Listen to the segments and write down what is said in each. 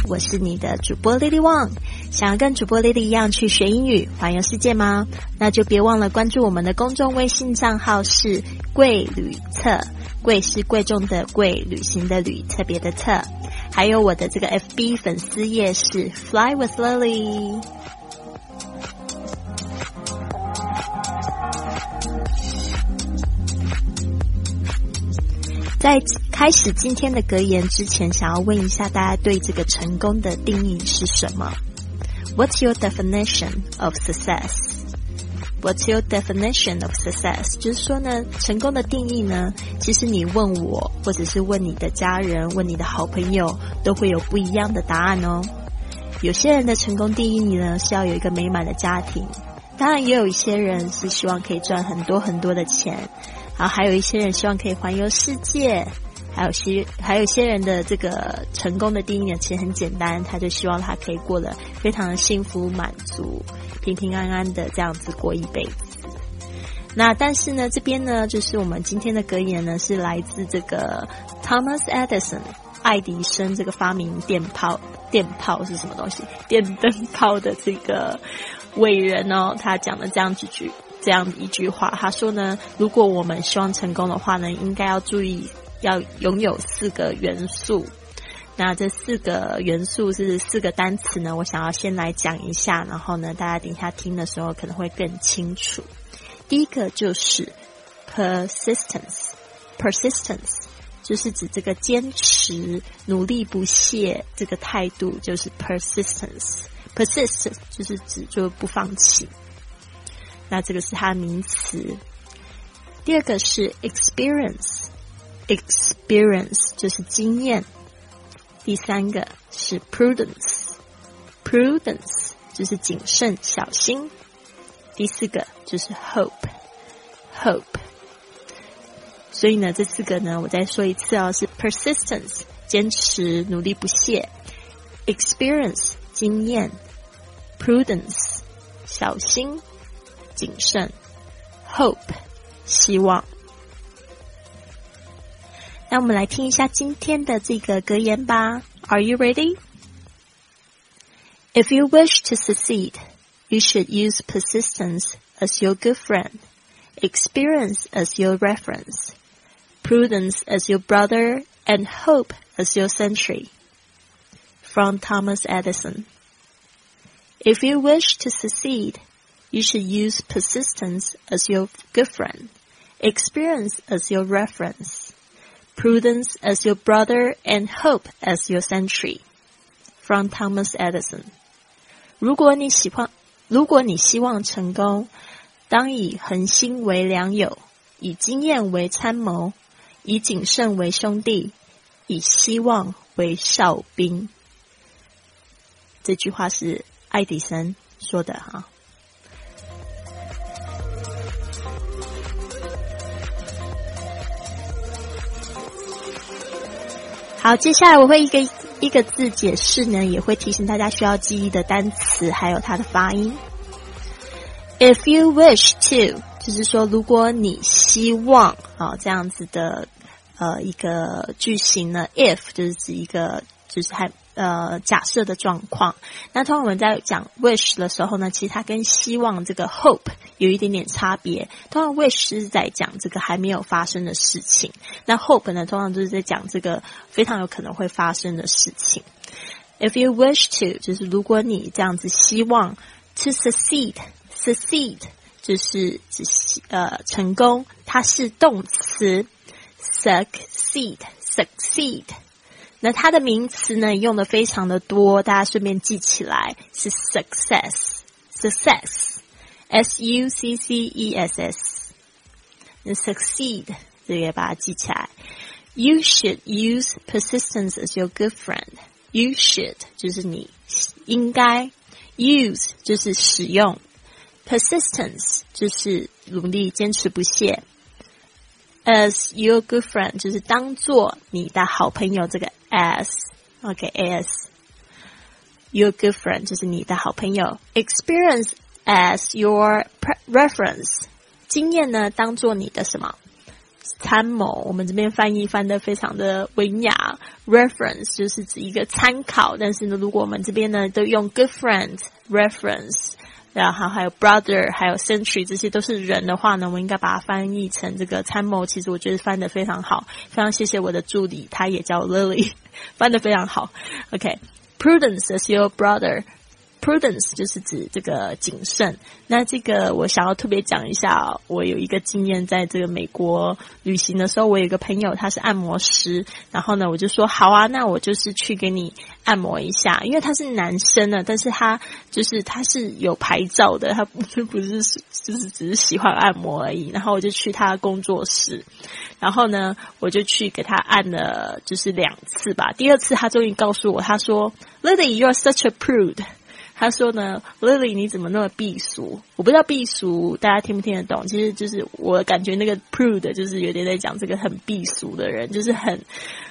我是你的主播 Lily Wang。想要跟主播 Lily 一样去学英语环游世界吗？那就别忘了关注我们的公众微信账号是贵旅特，贵是贵重的贵，旅行的旅，特别的特。还有我的这个 FB 粉丝页是 Fly with Lily。在开始今天的格言之前，想要问一下大家对这个成功的定义是什么？ What's your definition of success? What's your definition of success? 就是说呢，成功的定义呢，其实你问我，或者是问你的家人，问你的好朋友，都会有不一样的答案哦。有些人的成功定义呢，是要有一个美满的家庭，当然也有一些人是希望可以赚很多很多的钱，然后还有一些人希望可以环游世界，还有一些人的这个成功的定义呢，其实很简单，他就希望他可以过得非常的幸福满足，平平安安的这样子过一辈子。那但是呢，这边呢，就是我们今天的格言呢，是来自这个 Thomas Edison 爱迪生这个发明电炮是什么东西？电灯泡的这个伟人哦，他讲的这样一句话，他说呢，如果我们希望成功的话呢，应该要注意要拥有4个元素。那这4个元素是4个单词呢，我想要先来讲一下，然后呢，大家等一下听的时候可能会更清楚。第一个就是 persistence 就是指这个坚持、努力不懈这个态度，就是 persistence 就是指就不放弃。那这个是它的名词。第二个是 experience 就是经验。第三个是 prudence 就是谨慎小心。第四个就是 hope。所以呢，这4个呢，我再说一次哦，是 persistence 坚持努力不懈， experience 经验， prudence 小心谨慎， hope 希望。那我们来听一下今天的这个格言吧。 Are you ready? If you wish to succeed, you should use persistence as your good friend, experience as your reference, prudence as your brother, and hope as your sentry. From Thomas Edison. If you wish to succeed, you should use persistence as your good friend, experience as your reference, prudence as your brother, and hope as your sentry. From Thomas Edison. 如果你希望成功，当以恒心为良友，以经验为参谋，以谨慎为兄弟，以希望为哨兵。这句话是爱迪生说的哈。好，接下来我会一个字解释呢，也会提醒大家需要记忆的单词，还有它的发音。If you wish to， 就是说如果你希望这样子的一个句型呢 ，if 就是指一个就是假设的状况。那通常我们在讲 wish 的时候呢，其实它跟希望这个 hope 有一点点差别。通常 wish 是在讲这个还没有发生的事情，那 hope 呢，通常就是在讲这个非常有可能会发生的事情。If you wish to， 就是如果你这样子希望 to succeed 就是成功，它是动词 succeed。那它的名词呢用的非常的多，大家顺便记起来是 success S-U-C-C-E-S-S。 那 succeed 这个也把它记起来。 You should use persistence as your good friend。 You should 就是你应该， use 就是使用， persistence 就是努力坚持不懈， as your good friend 就是当作你的好朋友，这个 as your good friend 就是你的好朋友， experience as your reference 经验呢当作你的什么参谋，我们这边翻得非常的文雅。reference 就是指一个参考，但是呢，如果我们这边呢都用 good friend reference， 然后还有 brother 还有 century 这些都是人的话呢，我们应该把它翻译成这个参谋。其实我觉得翻得非常好，非常谢谢我的助理，他也叫 Lily， 翻得非常好。 OK，Prudence as your brother，Prudence 就是指这个谨慎。那这个我想要特别讲一下，我有一个经验，在这个美国旅行的时候，我有一个朋友他是按摩师，然后呢我就说好啊，那我就是去给你按摩一下，因为他是男生呢，但是他是有牌照的，他不是就是只是喜欢按摩而已。然后我就去他工作室，然后呢我就去给他按了就是2次吧。第2次他终于告诉我，他说 Lily you're such a prude，他说呢 Lily 你怎么那么避俗。我不知道避俗大家听不听得懂，其实就是我感觉那个 prude 就是有点在讲这个很避俗的人，就是很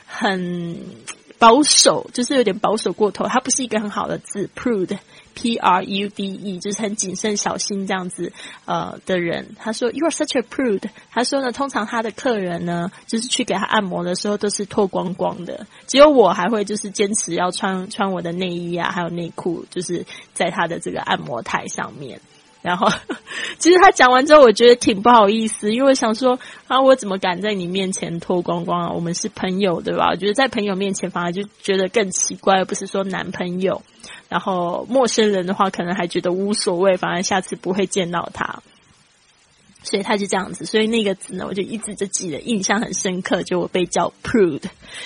保守，就是有点保守过头。它不是一个很好的字 prude P-R-U-D-E 就是很谨慎小心这样子的人。他说 You are such a prude， 他说呢通常他的客人呢就是去给他按摩的时候都是脱光光的，只有我还会就是坚持要穿我的内衣啊还有内裤，就是在他的这个按摩台上面。然后其实他讲完之后我觉得挺不好意思，因为我想说啊，我怎么敢在你面前脱光光啊，我们是朋友对吧？我觉得在朋友面前反而就觉得更奇怪，而不是说男朋友。然后陌生人的话可能还觉得无所谓，反而下次不会见到他。所以他就这样子，所以那个字呢我就一直就记得，印象很深刻，就我被叫 prude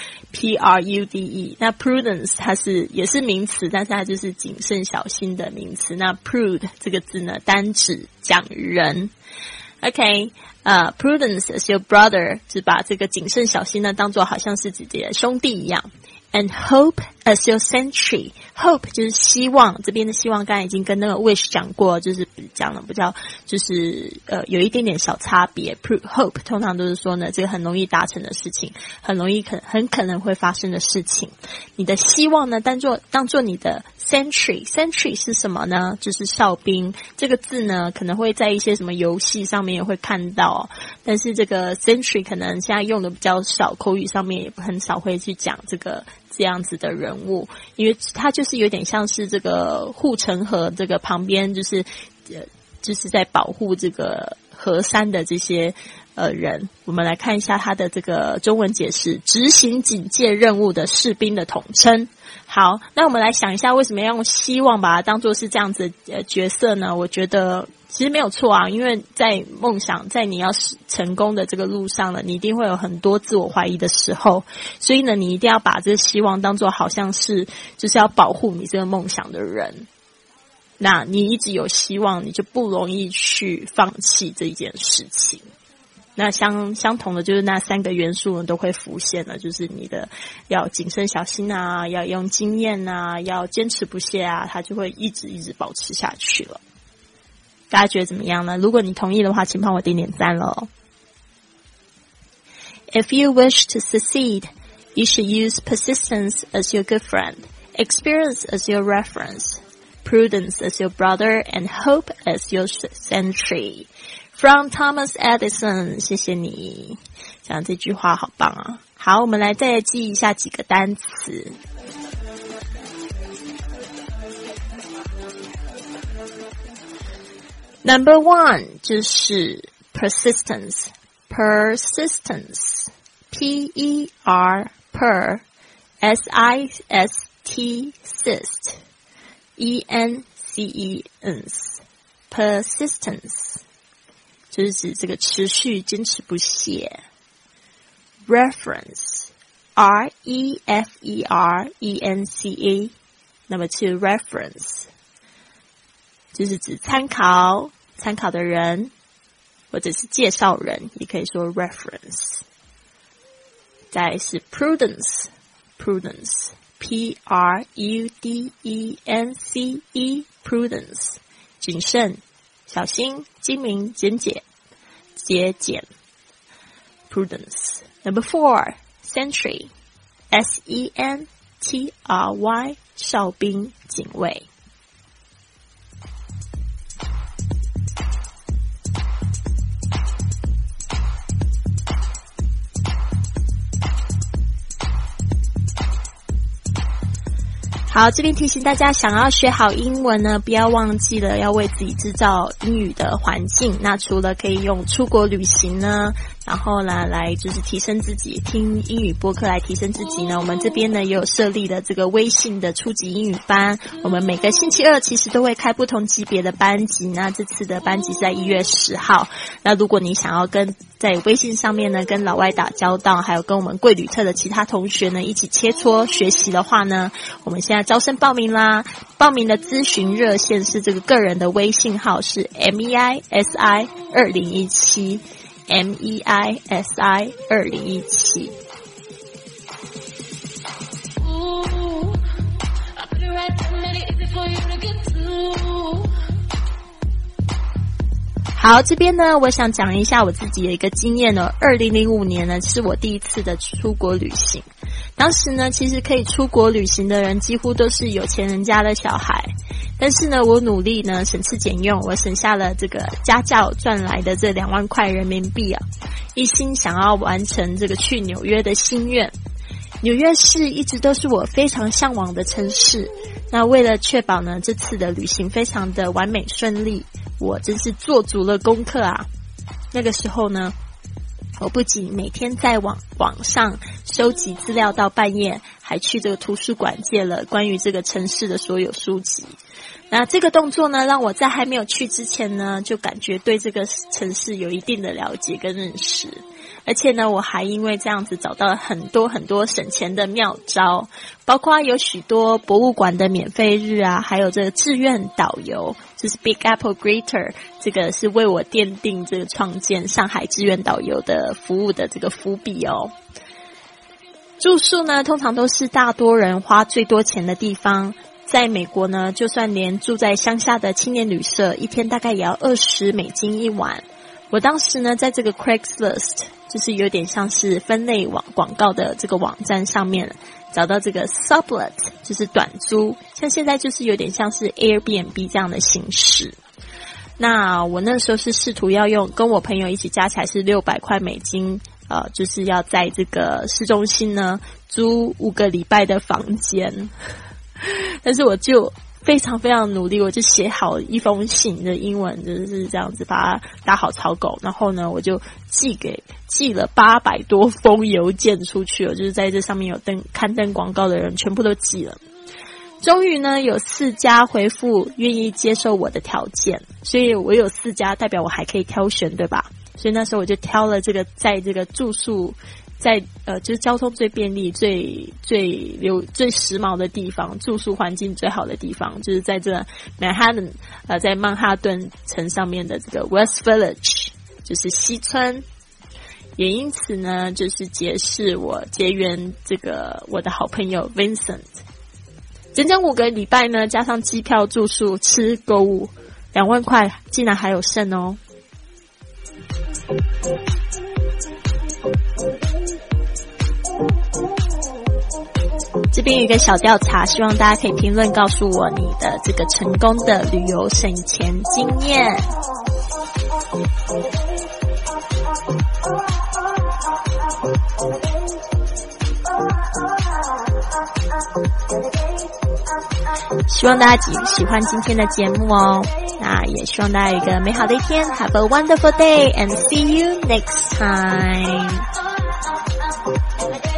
P-R-U-D-E。 那 prudence 它也是名词，但是它就是谨慎小心的名词。那 prude 这个字呢单指讲人。 OK， prudence as your brother 就把这个谨慎小心呢当作好像是自己的兄弟一样。And hope as your century， hope 就是希望，这边的希望刚才已经跟那个 wish 讲过，就是讲了比较就是有一点点小差别。hope 通常都是说呢这个很容易达成的事情，很可能会发生的事情。你的希望呢当作你的 century 是什么呢？就是哨兵。这个字呢可能会在一些什么游戏上面也会看到，但是这个 century 可能现在用的比较少，口语上面也很少会去讲这样子的人物，因为它就是有点像是这个护城河这个旁边就是在保护这个河山的这些人。我们来看一下它的这个中文解释，执行警戒任务的士兵的统称。好，那我们来想一下为什么要用希望把它当作是这样子的角色呢？我觉得其实没有错啊，因为在梦想，在你要成功的这个路上呢，你一定会有很多自我怀疑的时候，所以呢你一定要把这个希望当作好像是就是要保护你这个梦想的人。那你一直有希望，你就不容易去放弃这一件事情。那相同的就是那3个元素呢都会浮现了，就是你的要谨慎小心啊，要用经验啊，要坚持不懈啊，它就会一直保持下去了。大家觉得怎么样呢？如果你同意的话，请帮我点点赞咯。 If you wish to succeed, you should use persistence as your good friend, experience as your reference, prudence as your brother, and hope as your century.From Thomas Edison， 谢谢你讲这句话好棒啊。好，我们来再记一下几个单词。Number 1 就是 persistence P-E-R per S-I-S-T sist E-N-C-E-N-S persistence就是指这个持续坚持不懈。 Reference R-E-F-E-R-E-N-C-E Number 2 reference 就是指参考的人或者是介绍人，也可以说 reference。 再来是 prudence P-R-U-D-E-N-C-E prudence 谨慎小心精明简洁节俭 prudence。 Number 4 century S-E-N-T-R-Y 哨兵警卫。 好，这边提醒大家，想要学好英文呢，不要忘记了要为自己制造英语的环境。那除了可以用出国旅行呢，然后呢来就是提升自己，听英语播客来提升自己呢，我们这边呢也有设立的这个微信的初级英语班。我们每个星期二其实都会开不同级别的班级，那这次的班级是在1月10号。那如果你想要在微信上面呢跟老外打交道，还有跟我们贵旅特的其他同学呢一起切磋学习的话呢，我们现在招生报名啦。报名的咨询热线是这个个人的微信号是 MEISI 2017 MEISI 2017。好，这边呢我想讲一下我自己的一个经验呢。2005年呢是我第一次的出国旅行。当时呢其实可以出国旅行的人几乎都是有钱人家的小孩，但是呢我努力呢省吃俭用，我省下了这个家教赚来的这2万块人民币啊，一心想要完成这个去纽约的心愿。纽约市一直都是我非常向往的城市，那为了确保呢这次的旅行非常的完美顺利，我真是做足了功课啊。那个时候呢我不仅每天在网上收集资料到半夜，还去这个图书馆借了关于这个城市的所有书籍。那这个动作呢让我在还没有去之前呢就感觉对这个城市有一定的了解跟认识，而且呢我还因为这样子找到了很多很多省钱的妙招，包括有许多博物馆的免费日啊，还有这个志愿导游，就是 Big Apple Greeter， 这个是为我奠定这个创建上海志愿导游的服务的这个伏笔哦。住宿呢通常都是大多人花最多钱的地方，在美国呢就算连住在乡下的青年旅社一天大概也要$20一晚。我当时呢在这个 Craigslist， 就是有点像是分类广告的这个网站上面找到这个 Sublet， 就是短租，像现在就是有点像是 Airbnb 这样的形式。那我那时候是试图要跟我朋友一起加起来是$600就是要在这个市中心呢租5个礼拜的房间。但是我就非常非常努力，我就写好一封信的英文，就是这样子把它打好草稿，然后呢我就寄了800多封邮件出去了，就是在这上面有刊登广告的人全部都寄了。终于呢有4家回复愿意接受我的条件，所以我有4家代表我还可以挑选，对吧？所以那时候我就挑了这个在这个住宿在就是交通最便利最时髦的地方，住宿环境最好的地方，就是在这 Manhattan 在曼哈顿城上面的这个 West Village， 就是西村。也因此呢就是结缘这个我的好朋友 Vincent。 整整5个礼拜呢加上机票住宿吃购物，2万块竟然还有剩哦。这边有一个小调查，希望大家可以评论告诉我你的这个成功的旅游省钱经验。希望大家喜欢今天的节目哦，那也希望大家有一个美好的一天。 Have a wonderful day and see you next time.